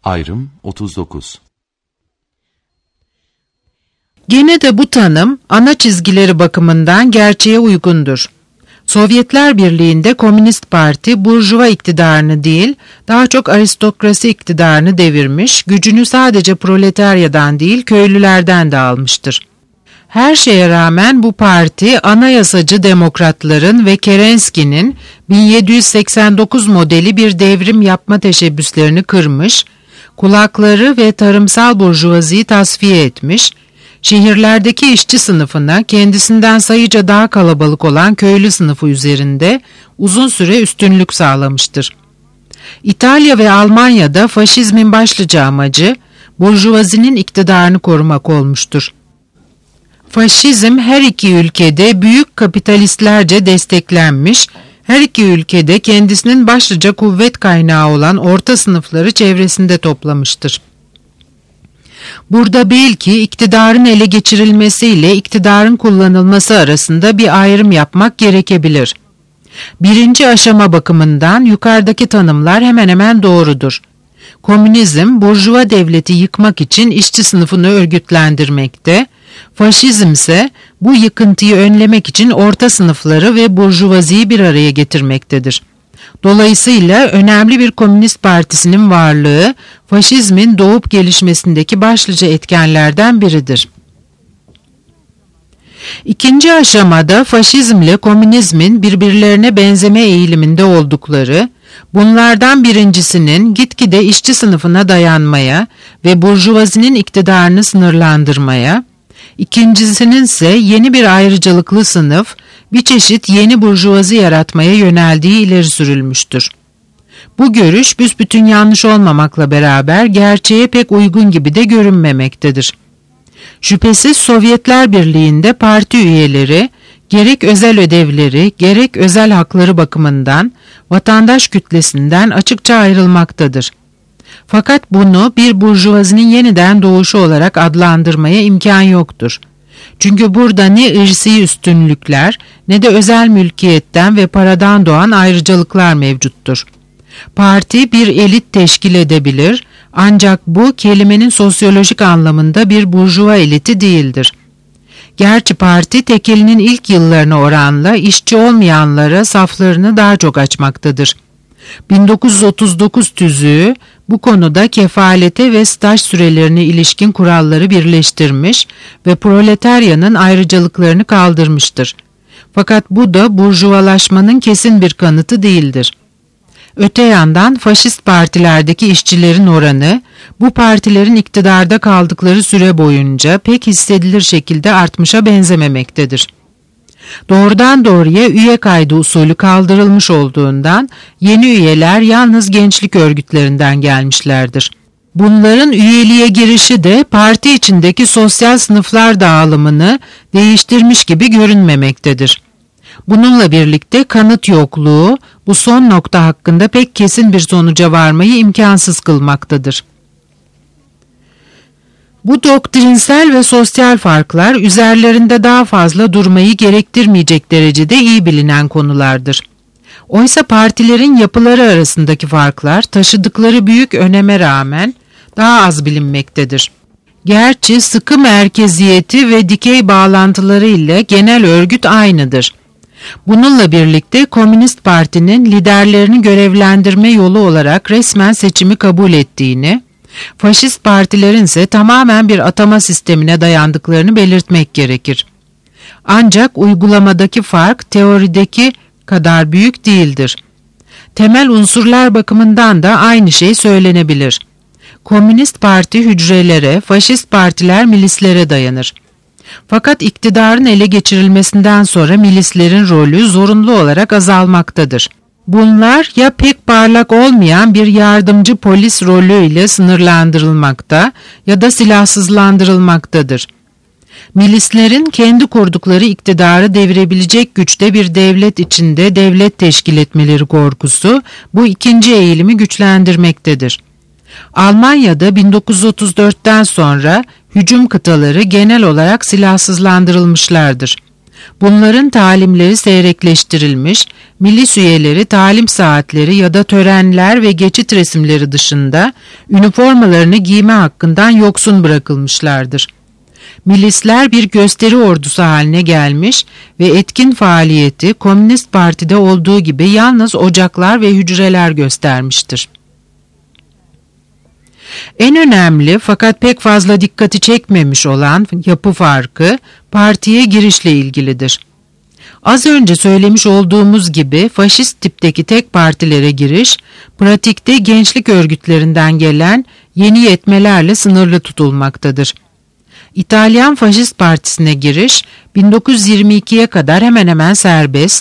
Ayrım 39. Gene de bu tanım ana çizgileri bakımından gerçeğe uygundur. Sovyetler Birliği'nde Komünist Parti burjuva iktidarını değil, daha çok aristokrasi iktidarını devirmiş, gücünü sadece proletaryadan değil köylülerden de almıştır. Her şeye rağmen bu parti anayasacı demokratların ve Kerenski'nin 1789 modeli bir devrim yapma teşebbüslerini kırmış, kulakları ve tarımsal burjuvaziyi tasfiye etmiş, şehirlerdeki işçi sınıfına kendisinden sayıca daha kalabalık olan köylü sınıfı üzerinde uzun süre üstünlük sağlamıştır. İtalya ve Almanya'da faşizmin başlıca amacı burjuvazinin iktidarını korumak olmuştur. Faşizm her iki ülkede büyük kapitalistlerce desteklenmiş, her iki ülkede kendisinin başlıca kuvvet kaynağı olan orta sınıfları çevresinde toplamıştır. Burada belki iktidarın ele geçirilmesiyle iktidarın kullanılması arasında bir ayrım yapmak gerekebilir. Birinci aşama bakımından yukarıdaki tanımlar hemen hemen doğrudur. Komünizm, burjuva devleti yıkmak için işçi sınıfını örgütlendirmekte, faşizm ise bu yıkıntıyı önlemek için orta sınıfları ve burjuvaziyi bir araya getirmektedir. Dolayısıyla önemli bir komünist partisinin varlığı, faşizmin doğup gelişmesindeki başlıca etkenlerden biridir. İkinci aşamada faşizmle komünizmin birbirlerine benzeme eğiliminde oldukları, bunlardan birincisinin gitgide işçi sınıfına dayanmaya ve burjuvazinin iktidarını sınırlandırmaya, İkincisinin ise yeni bir ayrıcalıklı sınıf, bir çeşit yeni burjuvazi yaratmaya yöneldiği ileri sürülmüştür. Bu görüş büsbütün yanlış olmamakla beraber gerçeğe pek uygun gibi de görünmemektedir. Şüphesiz Sovyetler Birliği'nde parti üyeleri, gerek özel ödevleri, gerek özel hakları bakımından vatandaş kütlesinden açıkça ayrılmaktadır. Fakat bunu bir burjuvazinin yeniden doğuşu olarak adlandırmaya imkan yoktur. Çünkü burada ne ırsi üstünlükler ne de özel mülkiyetten ve paradan doğan ayrıcalıklar mevcuttur. Parti bir elit teşkil edebilir ancak bu kelimenin sosyolojik anlamında bir burjuva eliti değildir. Gerçi parti tekelinin ilk yıllarına oranla işçi olmayanlara saflarını daha çok açmaktadır. 1939 tüzüğü bu konuda kefalete ve staj sürelerine ilişkin kuralları birleştirmiş ve proletaryanın ayrıcalıklarını kaldırmıştır. Fakat bu da burjuvalaşmanın kesin bir kanıtı değildir. Öte yandan faşist partilerdeki işçilerin oranı, bu partilerin iktidarda kaldıkları süre boyunca pek hissedilir şekilde artmışa benzememektedir. Doğrudan doğruya üye kaydı usulü kaldırılmış olduğundan yeni üyeler yalnız gençlik örgütlerinden gelmişlerdir. Bunların üyeliğe girişi de parti içindeki sosyal sınıflar dağılımını değiştirmiş gibi görünmemektedir. Bununla birlikte kanıt yokluğu bu son nokta hakkında pek kesin bir sonuca varmayı imkansız kılmaktadır. Bu doktrinsel ve sosyal farklar üzerlerinde daha fazla durmayı gerektirmeyecek derecede iyi bilinen konulardır. Oysa partilerin yapıları arasındaki farklar taşıdıkları büyük öneme rağmen daha az bilinmektedir. Gerçi sıkı merkeziyeti ve dikey bağlantıları ile genel örgüt aynıdır. Bununla birlikte Komünist Parti'nin liderlerini görevlendirme yolu olarak resmen seçimi kabul ettiğini, faşist partilerin ise tamamen bir atama sistemine dayandıklarını belirtmek gerekir. Ancak uygulamadaki fark teorideki kadar büyük değildir. Temel unsurlar bakımından da aynı şey söylenebilir. Komünist Parti hücrelere, faşist partiler milislere dayanır. Fakat iktidarın ele geçirilmesinden sonra milislerin rolü zorunlu olarak azalmaktadır. Bunlar ya pek parlak olmayan bir yardımcı polis rolüyle sınırlandırılmakta ya da silahsızlandırılmaktadır. Milislerin kendi kurdukları iktidarı devirebilecek güçte bir devlet içinde devlet teşkil etmeleri korkusu bu ikinci eğilimi güçlendirmektedir. Almanya'da 1934'ten sonra hücum kıtaları genel olarak silahsızlandırılmışlardır. Bunların talimleri seyrekleştirilmiş, milis üyeleri talim saatleri ya da törenler ve geçit resimleri dışında üniformalarını giyme hakkından yoksun bırakılmışlardır. Milisler bir gösteri ordusu haline gelmiş ve etkin faaliyeti Komünist Parti'de olduğu gibi yalnız ocaklar ve hücreler göstermiştir. En önemli fakat pek fazla dikkati çekmemiş olan yapı farkı partiye girişle ilgilidir. Az önce söylemiş olduğumuz gibi faşist tipteki tek partilere giriş, pratikte gençlik örgütlerinden gelen yeni yetmelerle sınırlı tutulmaktadır. İtalyan Faşist Partisi'ne giriş 1922'ye kadar hemen hemen serbest,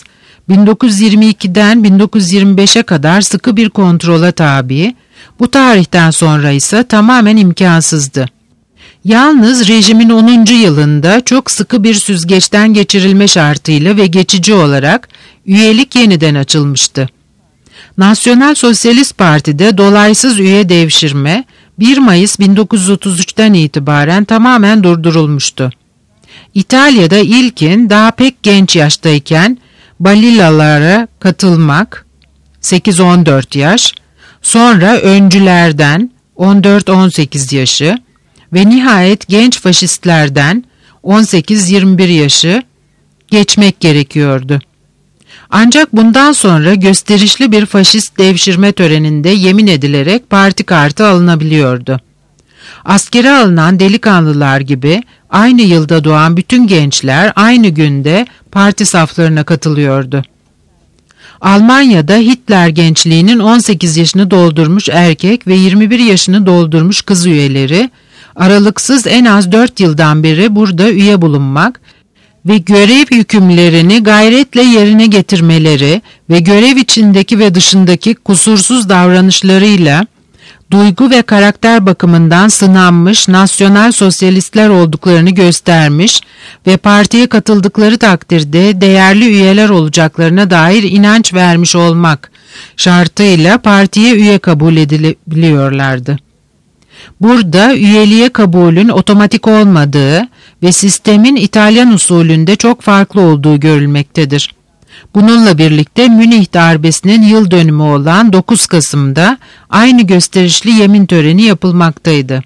1922'den 1925'e kadar sıkı bir kontrola tabi, bu tarihten sonra ise tamamen imkansızdı. Yalnız rejimin 10. yılında çok sıkı bir süzgeçten geçirilme şartıyla ve geçici olarak üyelik yeniden açılmıştı. Nasyonal Sosyalist Parti'de dolaysız üye devşirme 1 Mayıs 1933'ten itibaren tamamen durdurulmuştu. İtalya'da ilkin daha pek genç yaştayken Balilalara katılmak 8-14 yaş, sonra öncülerden 14-18 yaşı ve nihayet genç faşistlerden 18-21 yaşı geçmek gerekiyordu. Ancak bundan sonra gösterişli bir faşist devşirme töreninde yemin edilerek parti kartı alınabiliyordu. Askere alınan delikanlılar gibi aynı yılda doğan bütün gençler aynı günde parti saflarına katılıyordu. Almanya'da Hitler gençliğinin 18 yaşını doldurmuş erkek ve 21 yaşını doldurmuş kız üyeleri aralıksız en az 4 yıldan beri burada üye bulunmak ve görev yükümlerini gayretle yerine getirmeleri ve görev içindeki ve dışındaki kusursuz davranışlarıyla duygu ve karakter bakımından sınanmış nasyonal sosyalistler olduklarını göstermiş ve partiye katıldıkları takdirde değerli üyeler olacaklarına dair inanç vermiş olmak şartıyla partiye üye kabul edilebiliyorlardı. Burada üyeliğe kabulün otomatik olmadığı ve sistemin İtalyan usulünde çok farklı olduğu görülmektedir. Bununla birlikte Münih darbesinin yıl dönümü olan 9 Kasım'da aynı gösterişli yemin töreni yapılmaktaydı.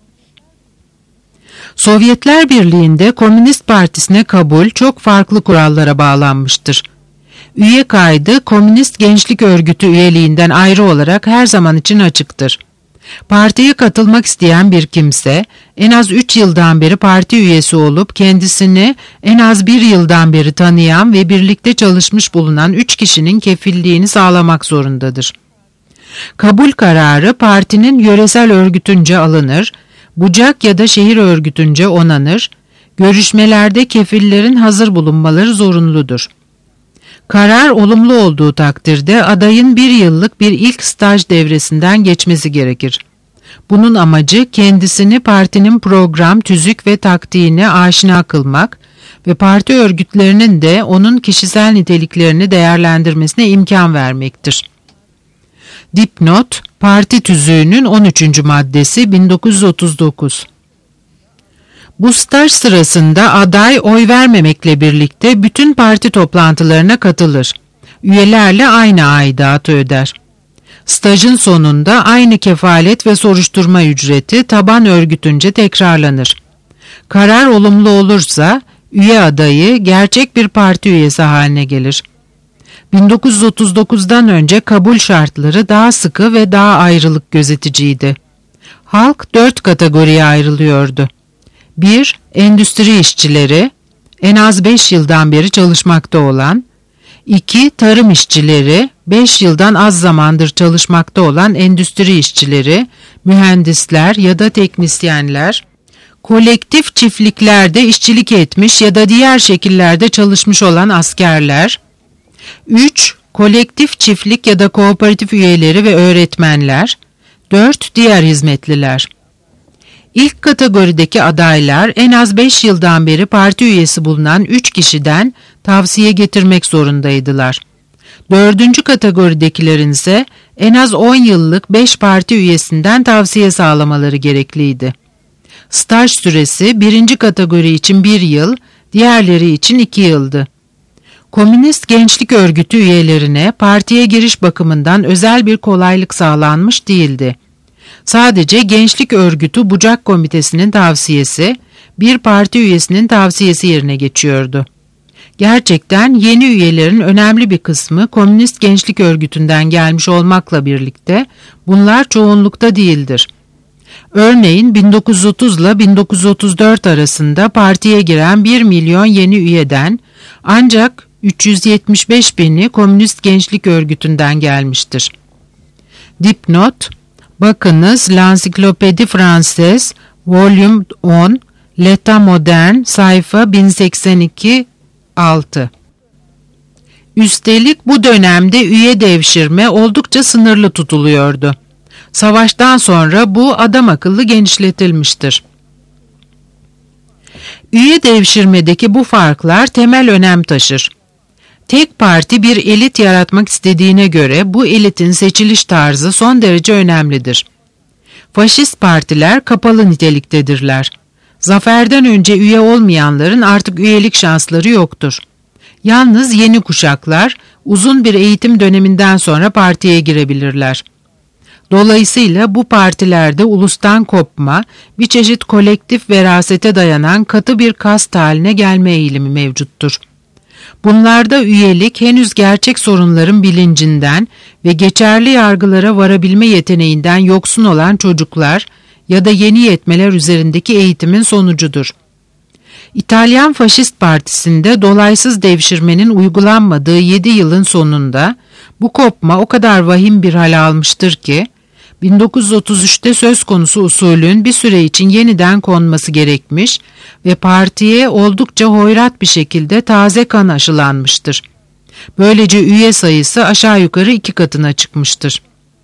Sovyetler Birliği'nde Komünist Partisi'ne kabul çok farklı kurallara bağlanmıştır. Üye kaydı Komünist Gençlik Örgütü üyeliğinden ayrı olarak her zaman için açıktır. Partiye katılmak isteyen bir kimse en az 3 yıldan beri parti üyesi olup kendisini en az 1 yıldan beri tanıyan ve birlikte çalışmış bulunan 3 kişinin kefilliğini sağlamak zorundadır. Kabul kararı partinin yöresel örgütünce alınır, bucak ya da şehir örgütünce onanır, görüşmelerde kefillerin hazır bulunmaları zorunludur. Karar olumlu olduğu takdirde adayın 1 yıllık bir ilk staj devresinden geçmesi gerekir. Bunun amacı kendisini partinin program, tüzük ve taktiğine aşina kılmak ve parti örgütlerinin de onun kişisel niteliklerini değerlendirmesine imkan vermektir. Dipnot, Parti Tüzüğü'nün 13. maddesi 1939. Bu staj sırasında aday oy vermemekle birlikte bütün parti toplantılarına katılır. Üyelerle aynı aidatı öder. Stajın sonunda aynı kefalet ve soruşturma ücreti taban örgütünce tekrarlanır. Karar olumlu olursa üye adayı gerçek bir parti üyesi haline gelir. 1939'dan önce kabul şartları daha sıkı ve daha ayrılık gözeticiydi. Halk 4 kategoriye ayrılıyordu. 1. Endüstri işçileri, en az 5 yıldan beri çalışmakta olan. 2. Tarım işçileri, 5 yıldan az zamandır çalışmakta olan endüstri işçileri, mühendisler ya da teknisyenler. Kolektif çiftliklerde işçilik etmiş ya da diğer şekillerde çalışmış olan askerler. 3. Kolektif çiftlik ya da kooperatif üyeleri ve öğretmenler. 4. Diğer hizmetliler. İlk kategorideki adaylar en az 5 yıldan beri parti üyesi bulunan 3 kişiden tavsiye getirmek zorundaydılar. 4. kategoridekilerin ise en az 10 yıllık 5 parti üyesinden tavsiye sağlamaları gerekliydi. Staj süresi 1. kategori için 1 yıl, diğerleri için 2 yıldı. Komünist Gençlik Örgütü üyelerine partiye giriş bakımından özel bir kolaylık sağlanmış değildi. Sadece Gençlik Örgütü Bucak Komitesi'nin tavsiyesi, bir parti üyesinin tavsiyesi yerine geçiyordu. Gerçekten yeni üyelerin önemli bir kısmı Komünist Gençlik Örgütü'nden gelmiş olmakla birlikte bunlar çoğunlukta değildir. Örneğin 1930 ile 1934 arasında partiye giren 1 milyon yeni üyeden ancak 375 bini Komünist Gençlik Örgütü'nden gelmiştir. Dipnot, bakınız L'Encyclopédie Française, Volume 10, L'État Moderne, sayfa 1082-6. Üstelik bu dönemde üye devşirme oldukça sınırlı tutuluyordu. Savaştan sonra bu adam akıllı genişletilmiştir. Üye devşirmedeki bu farklar temel önem taşır. Tek parti bir elit yaratmak istediğine göre bu elitin seçiliş tarzı son derece önemlidir. Faşist partiler kapalı niteliktedirler. Zaferden önce üye olmayanların artık üyelik şansları yoktur. Yalnız yeni kuşaklar uzun bir eğitim döneminden sonra partiye girebilirler. Dolayısıyla bu partilerde ulustan kopma, bir çeşit kolektif verasete dayanan katı bir kast haline gelme eğilimi mevcuttur. Bunlarda üyelik henüz gerçek sorunların bilincinden ve geçerli yargılara varabilme yeteneğinden yoksun olan çocuklar ya da yeni yetmeler üzerindeki eğitimin sonucudur. İtalyan Faşist Partisi'nde dolaysız devşirmenin uygulanmadığı 7 yılın sonunda bu kopma o kadar vahim bir hal almıştır ki, 1933'te söz konusu usulün bir süre için yeniden konması gerekmiş ve partiye oldukça hoyrat bir şekilde taze kan aşılanmıştır. Böylece üye sayısı aşağı yukarı 2 katına çıkmıştır.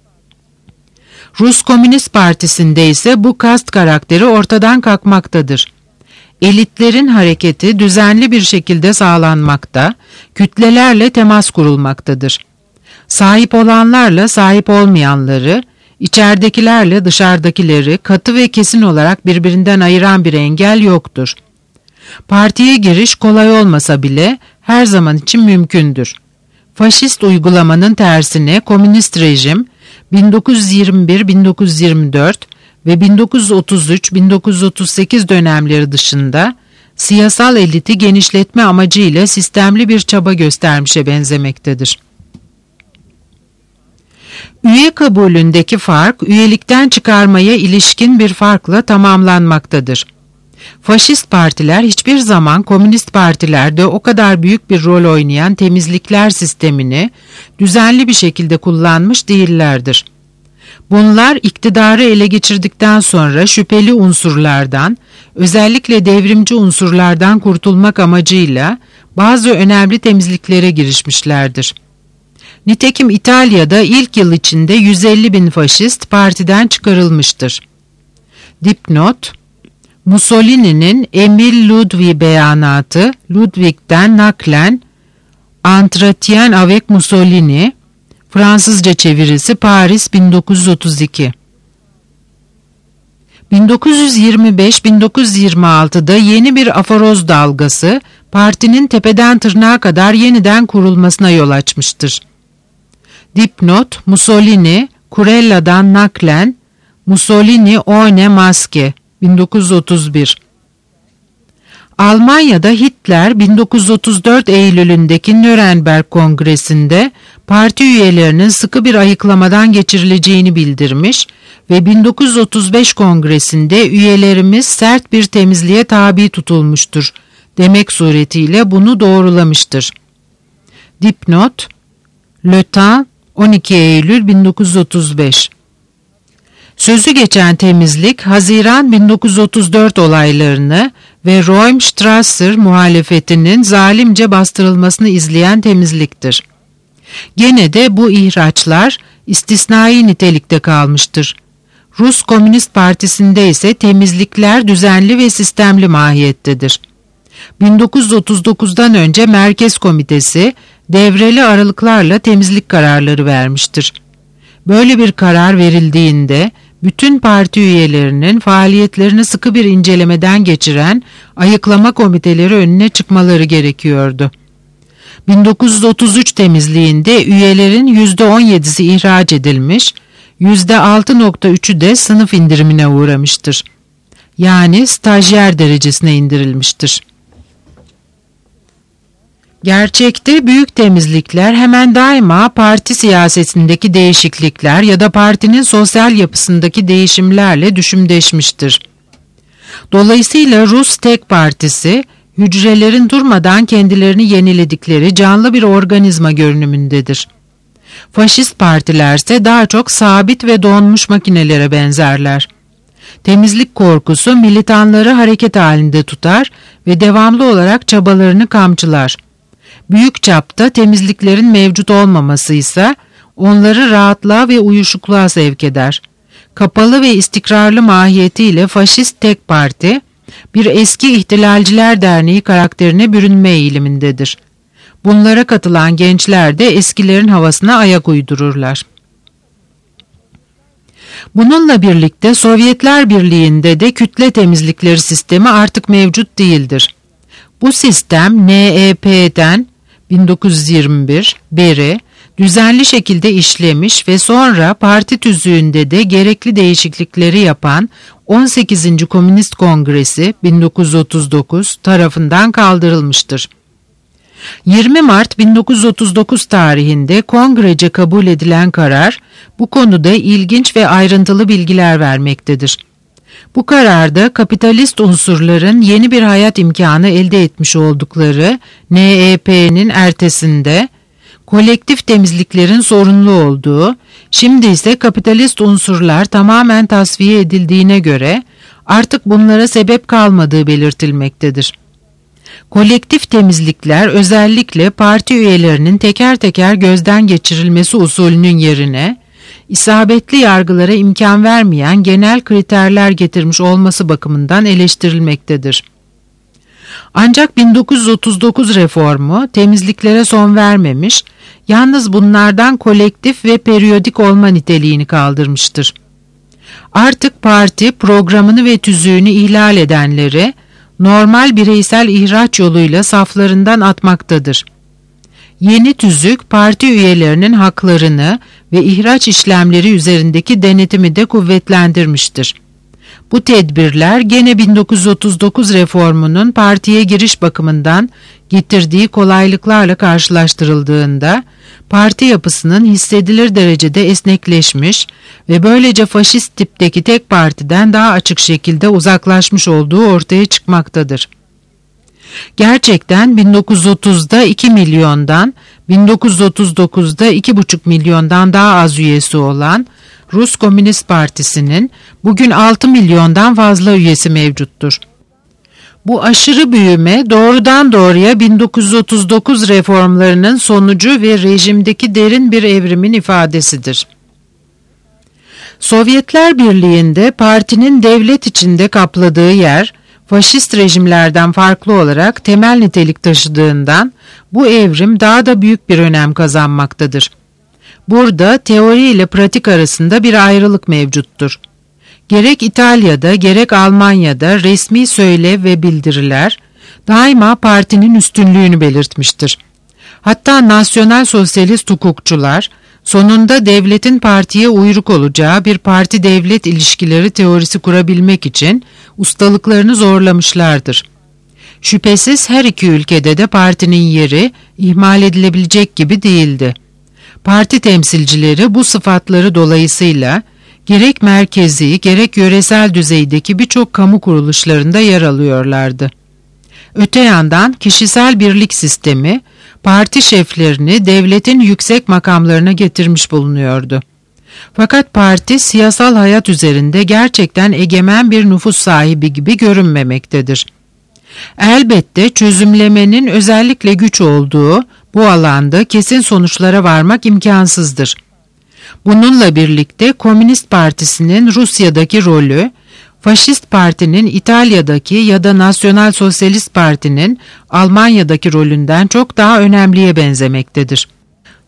Rus Komünist Partisi'nde ise bu kast karakteri ortadan kalkmaktadır. Elitlerin hareketi düzenli bir şekilde sağlanmakta, kütlelerle temas kurulmaktadır. Sahip olanlarla sahip olmayanları, İçeridekilerle dışarıdakileri katı ve kesin olarak birbirinden ayıran bir engel yoktur. Partiye giriş kolay olmasa bile her zaman için mümkündür. Faşist uygulamanın tersine komünist rejim 1921-1924 ve 1933-1938 dönemleri dışında siyasal eliti genişletme amacıyla sistemli bir çaba göstermişe benzemektedir. Üye kabulündeki fark, üyelikten çıkarmaya ilişkin bir farkla tamamlanmaktadır. Faşist partiler hiçbir zaman komünist partilerde o kadar büyük bir rol oynayan temizlikler sistemini düzenli bir şekilde kullanmış değillerdir. Bunlar iktidarı ele geçirdikten sonra şüpheli unsurlardan, özellikle devrimci unsurlardan kurtulmak amacıyla bazı önemli temizliklere girişmişlerdir. Nitekim İtalya'da ilk yıl içinde 150 bin faşist partiden çıkarılmıştır. Dipnot, Mussolini'nin Emil Ludwig beyanatı, Ludwig'den naklen Entretien avec Mussolini, Fransızca çevirisi Paris 1932. 1925-1926'da yeni bir aforoz dalgası partinin tepeden tırnağa kadar yeniden kurulmasına yol açmıştır. Dipnot, Mussolini, Curella'dan naklen, Mussolini ohne Maske, 1931. Almanya'da Hitler 1934 Eylül'ündeki Nürnberg Kongresi'nde parti üyelerinin sıkı bir ayıklamadan geçirileceğini bildirmiş ve 1935 Kongresi'nde üyelerimiz sert bir temizliğe tabi tutulmuştur demek suretiyle bunu doğrulamıştır. Dipnot, Le Temps, 12 Eylül 1935. Sözü geçen temizlik, Haziran 1934 olaylarını ve Röhm-Strasser muhalefetinin zalimce bastırılmasını izleyen temizliktir. Gene de bu ihraçlar istisnai nitelikte kalmıştır. Rus Komünist Partisi'nde ise temizlikler düzenli ve sistemli mahiyettedir. 1939'dan önce Merkez Komitesi devreli aralıklarla temizlik kararları vermiştir. Böyle bir karar verildiğinde bütün parti üyelerinin faaliyetlerini sıkı bir incelemeden geçiren ayıklama komiteleri önüne çıkmaları gerekiyordu. 1933 temizliğinde üyelerin %17'si ihraç edilmiş, %6.3'ü de sınıf indirimine uğramıştır. Yani stajyer derecesine indirilmiştir. Gerçekte büyük temizlikler hemen daima parti siyasetindeki değişiklikler ya da partinin sosyal yapısındaki değişimlerle düşümleşmiştir. Dolayısıyla Rus Tek Partisi, hücrelerin durmadan kendilerini yeniledikleri canlı bir organizma görünümündedir. Faşist partilerse daha çok sabit ve donmuş makinelere benzerler. Temizlik korkusu militanları hareket halinde tutar ve devamlı olarak çabalarını kamçılar. Büyük çapta temizliklerin mevcut olmaması ise onları rahatlığa ve uyuşukluğa sevk eder. Kapalı ve istikrarlı mahiyetiyle Faşist Tek Parti, bir eski ihtilalciler derneği karakterine bürünme eğilimindedir. Bunlara katılan gençler de eskilerin havasına ayak uydururlar. Bununla birlikte Sovyetler Birliği'nde de kütle temizlikleri sistemi artık mevcut değildir. Bu sistem NEP'den 1921 beri düzenli şekilde işlemiş ve sonra parti tüzüğünde de gerekli değişiklikleri yapan 18. Komünist Kongresi 1939 tarafından kaldırılmıştır. 20 Mart 1939 tarihinde kongrece kabul edilen karar bu konuda ilginç ve ayrıntılı bilgiler vermektedir. Bu kararda kapitalist unsurların yeni bir hayat imkanı elde etmiş oldukları NEP'nin ertesinde kolektif temizliklerin sorunlu olduğu, şimdi ise kapitalist unsurlar tamamen tasfiye edildiğine göre artık bunlara sebep kalmadığı belirtilmektedir. Kolektif temizlikler özellikle parti üyelerinin teker teker gözden geçirilmesi usulünün yerine isabetli yargılara imkan vermeyen genel kriterler getirmiş olması bakımından eleştirilmektedir. Ancak 1939 reformu temizliklere son vermemiş, yalnız bunlardan kolektif ve periyodik olma niteliğini kaldırmıştır. Artık parti programını ve tüzüğünü ihlal edenleri normal bireysel ihraç yoluyla saflarından atmaktadır. Yeni tüzük parti üyelerinin haklarını ve ihraç işlemleri üzerindeki denetimi de kuvvetlendirmiştir. Bu tedbirler gene 1939 reformunun partiye giriş bakımından getirdiği kolaylıklarla karşılaştırıldığında parti yapısının hissedilir derecede esnekleşmiş ve böylece faşist tipteki tek partiden daha açık şekilde uzaklaşmış olduğu ortaya çıkmaktadır. Gerçekten 1930'da 2 milyondan, 1939'da 2,5 milyondan daha az üyesi olan Rus Komünist Partisi'nin bugün 6 milyondan fazla üyesi mevcuttur. Bu aşırı büyüme doğrudan doğruya 1939 reformlarının sonucu ve rejimdeki derin bir evrimin ifadesidir. Sovyetler Birliği'nde partinin devlet içinde kapladığı yer, faşist rejimlerden farklı olarak temel nitelik taşıdığından bu evrim daha da büyük bir önem kazanmaktadır. Burada teori ile pratik arasında bir ayrılık mevcuttur. Gerek İtalya'da gerek Almanya'da resmi söyle ve bildiriler daima partinin üstünlüğünü belirtmiştir. Hatta nasyonel sosyalist hukukçular sonunda devletin partiye uyruk olacağı bir parti-devlet ilişkileri teorisi kurabilmek için ustalıklarını zorlamışlardır. Şüphesiz her iki ülkede de partinin yeri ihmal edilebilecek gibi değildi. Parti temsilcileri bu sıfatları dolayısıyla gerek merkezi gerek yöresel düzeydeki birçok kamu kuruluşlarında yer alıyorlardı. Öte yandan kişisel birlik sistemi parti şeflerini devletin yüksek makamlarına getirmiş bulunuyordu. Fakat parti siyasal hayat üzerinde gerçekten egemen bir nüfus sahibi gibi görünmemektedir. Elbette çözümlemenin özellikle güç olduğu bu alanda kesin sonuçlara varmak imkansızdır. Bununla birlikte Komünist Partisi'nin Rusya'daki rolü, Faşist Parti'nin İtalya'daki ya da Nasyonal Sosyalist Parti'nin Almanya'daki rolünden çok daha önemliye benzemektedir.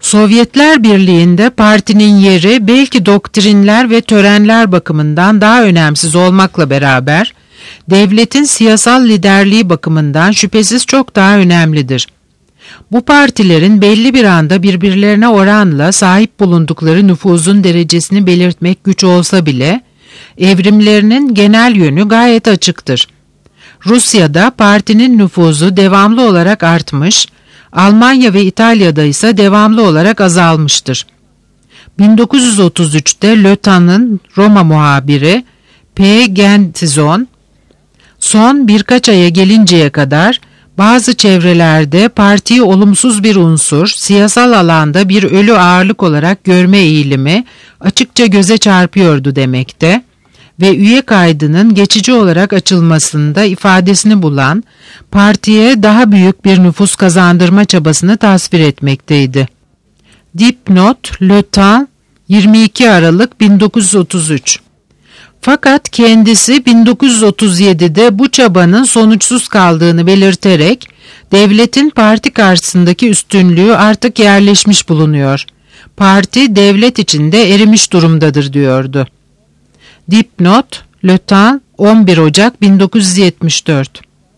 Sovyetler Birliği'nde partinin yeri belki doktrinler ve törenler bakımından daha önemsiz olmakla beraber, devletin siyasal liderliği bakımından şüphesiz çok daha önemlidir. Bu partilerin belli bir anda birbirlerine oranla sahip bulundukları nüfuzun derecesini belirtmek güç olsa bile, evrimlerinin genel yönü gayet açıktır. Rusya'da partinin nüfuzu devamlı olarak artmış, Almanya ve İtalya'da ise devamlı olarak azalmıştır. 1933'te Lötan'ın Roma muhabiri P. Gentizon, son birkaç aya gelinceye kadar bazı çevrelerde partiyi olumsuz bir unsur, siyasal alanda bir ölü ağırlık olarak görme eğilimi açıkça göze çarpıyordu demekte ve üye kaydının geçici olarak açılmasında ifadesini bulan partiye daha büyük bir nüfus kazandırma çabasını tasvir etmekteydi. Dipnot, Lötan, 22 Aralık 1933. Fakat kendisi 1937'de bu çabanın sonuçsuz kaldığını belirterek, devletin parti karşısındaki üstünlüğü artık yerleşmiş bulunuyor. Parti devlet içinde erimiş durumdadır diyordu. Dipnot, Lötan, 11 Ocak 1974.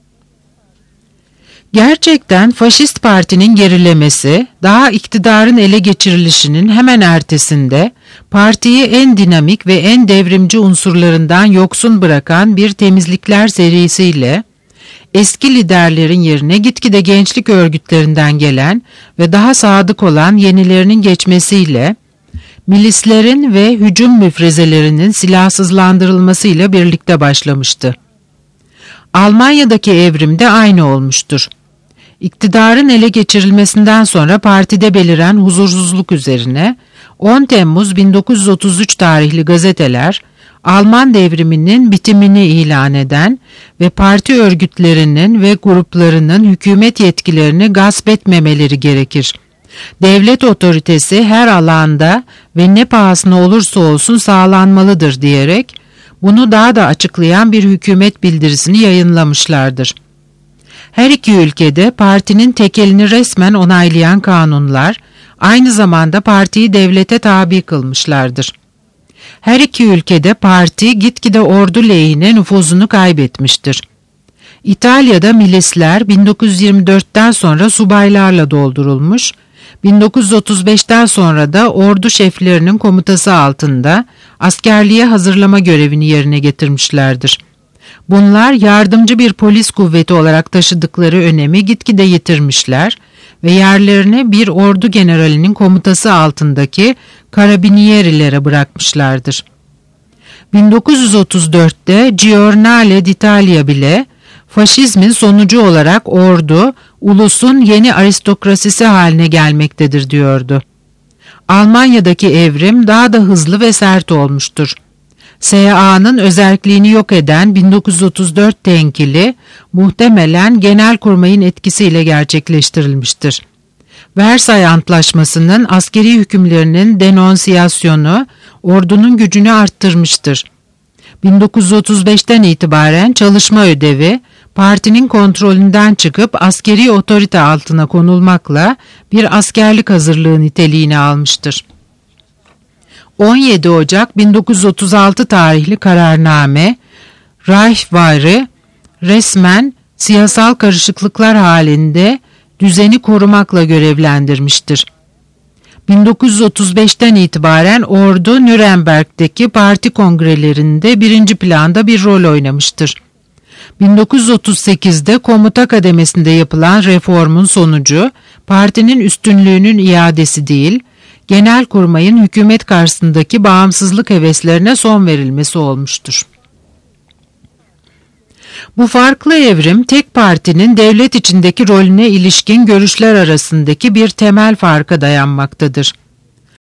Gerçekten faşist partinin gerilemesi, daha iktidarın ele geçirilişinin hemen ertesinde partiyi en dinamik ve en devrimci unsurlarından yoksun bırakan bir temizlikler serisiyle, eski liderlerin yerine gitgide gençlik örgütlerinden gelen ve daha sadık olan yenilerinin geçmesiyle, milislerin ve hücum müfrezelerinin silahsızlandırılmasıyla birlikte başlamıştı. Almanya'daki evrim de aynı olmuştur. İktidarın ele geçirilmesinden sonra partide beliren huzursuzluk üzerine 10 Temmuz 1933 tarihli gazeteler, Alman devriminin bitimini ilan eden ve parti örgütlerinin ve gruplarının hükümet yetkilerini gasp etmemeleri gerekir. Devlet otoritesi her alanda ve ne pahasına olursa olsun sağlanmalıdır diyerek, bunu daha da açıklayan bir hükümet bildirisini yayınlamışlardır. Her iki ülkede partinin tekelini resmen onaylayan kanunlar, aynı zamanda partiyi devlete tabi kılmışlardır. Her iki ülkede parti gitgide ordu lehine nüfuzunu kaybetmiştir. İtalya'da milisler 1924'ten sonra subaylarla doldurulmuş, 1935'ten sonra da ordu şeflerinin komutası altında askerliğe hazırlama görevini yerine getirmişlerdir. Bunlar yardımcı bir polis kuvveti olarak taşıdıkları önemi gitgide yitirmişler ve yerlerine bir ordu generalinin komutası altındaki karabiniyerilere bırakmışlardır. 1934'te Giornale d'Italia bile faşizmin sonucu olarak ordu, ulusun yeni aristokrasisi haline gelmektedir diyordu. Almanya'daki evrim daha da hızlı ve sert olmuştur. SA'nın özerkliğini yok eden 1934 tenkili muhtemelen Genelkurmay'ın etkisiyle gerçekleştirilmiştir. Versay Antlaşması'nın askeri hükümlerinin denonsiyasyonu ordunun gücünü arttırmıştır. 1935'ten itibaren çalışma ödevi, partinin kontrolünden çıkıp askeri otorite altına konulmakla bir askerlik hazırlığı niteliğini almıştır. 17 Ocak 1936 tarihli kararname, Reichswehr'i resmen siyasal karışıklıklar halinde düzeni korumakla görevlendirmiştir. 1935'ten itibaren ordu Nürnberg'deki parti kongrelerinde birinci planda bir rol oynamıştır. 1938'de komuta kademesinde yapılan reformun sonucu partinin üstünlüğünün iadesi değil, Genelkurmay'ın hükümet karşısındaki bağımsızlık heveslerine son verilmesi olmuştur. Bu farklı evrim tek partinin devlet içindeki rolüne ilişkin görüşler arasındaki bir temel farka dayanmaktadır.